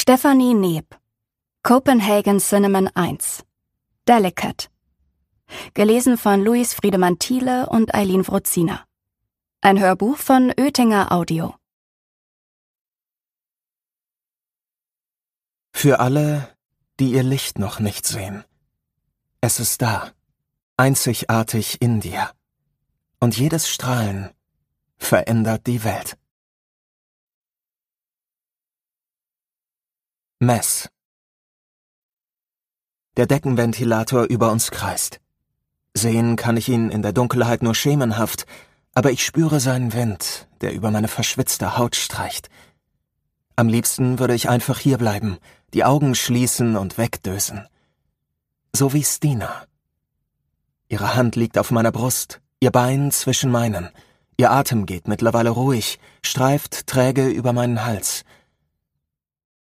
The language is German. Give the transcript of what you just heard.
Stefanie Neb, Copenhagen Cinnamon 1, Delicate. Gelesen von Luis Friedemann Thiele und Eileen Wrozina. Ein Hörbuch von Oetinger Audio. Für alle, die ihr Licht noch nicht sehen. Es ist da, einzigartig in dir. Und jedes Strahlen verändert die Welt. Mess. Der Deckenventilator über uns kreist. Sehen kann ich ihn in der Dunkelheit nur schemenhaft, aber ich spüre seinen Wind, der über meine verschwitzte Haut streicht. Am liebsten würde ich einfach hierbleiben, die Augen schließen und wegdösen. So wie Stina. Ihre Hand liegt auf meiner Brust, ihr Bein zwischen meinen. Ihr Atem geht mittlerweile ruhig, streift träge über meinen Hals.